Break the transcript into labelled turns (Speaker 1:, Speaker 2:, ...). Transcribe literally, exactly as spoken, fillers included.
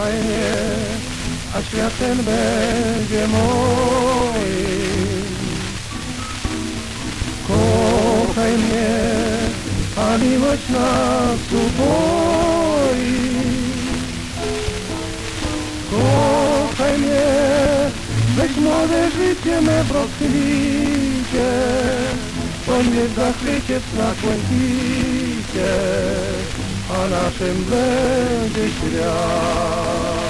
Speaker 1: kochaj mnie, a świat ten będzie moim. Kochaj mnie, a miłość nas upoi. Kochaj mnie, weź młode życie me procwicie, to nie w zachwycie na błękicie, a naszym będzie świat.